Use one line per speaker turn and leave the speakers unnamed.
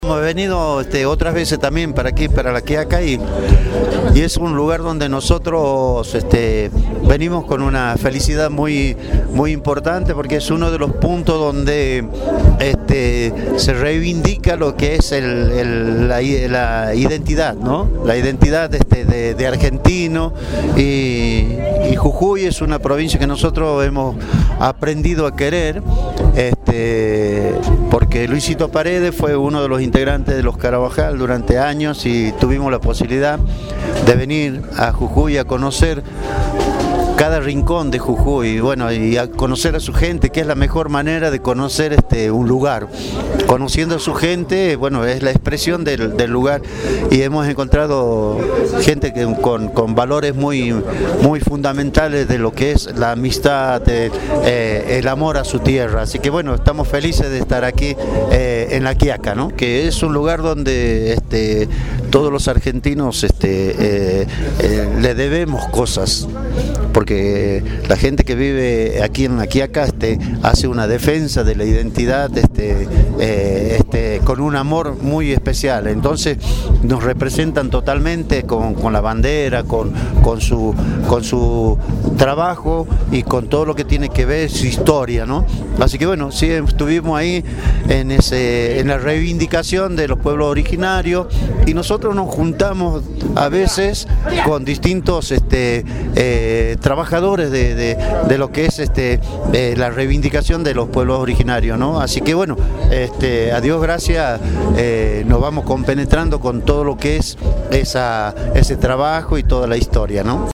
Hemos venido otras veces también para aquí, para la Quiaca, y es un lugar donde nosotros venimos con una felicidad muy importante, porque es uno de los puntos donde se reivindica lo que es la identidad, ¿no? La identidad de argentino, y Jujuy es una provincia que nosotros hemos aprendido a querer, porque Luisito Paredes fue uno de los integrantes de los Carabajal durante años, y tuvimos la posibilidad de venir a Jujuy a conocer cada rincón de Jujuy, bueno, y a conocer a su gente, que es la mejor manera de conocer un lugar. Conociendo a su gente, bueno, es la expresión del lugar, y hemos encontrado gente con valores muy fundamentales de lo que es la amistad, el amor a su tierra. Así que bueno, estamos felices de estar aquí en la Quiaca, ¿no? Que es un lugar donde todos los argentinos le debemos cosas, porque la gente que vive aquí en la Quiaca hace una defensa de la identidad con un amor muy especial. Entonces nos representan totalmente con la bandera, con su trabajo y con todo lo que tiene que ver su historia, ¿no? Así que bueno, sí, estuvimos ahí en la reivindicación de los pueblos originarios, y nosotros nos juntamos a veces con distintos trabajadores de lo que es la reivindicación de los pueblos originarios, ¿no? Así que bueno, a Dios gracias, nos vamos compenetrando con todo lo que es ese trabajo y toda la historia, ¿no?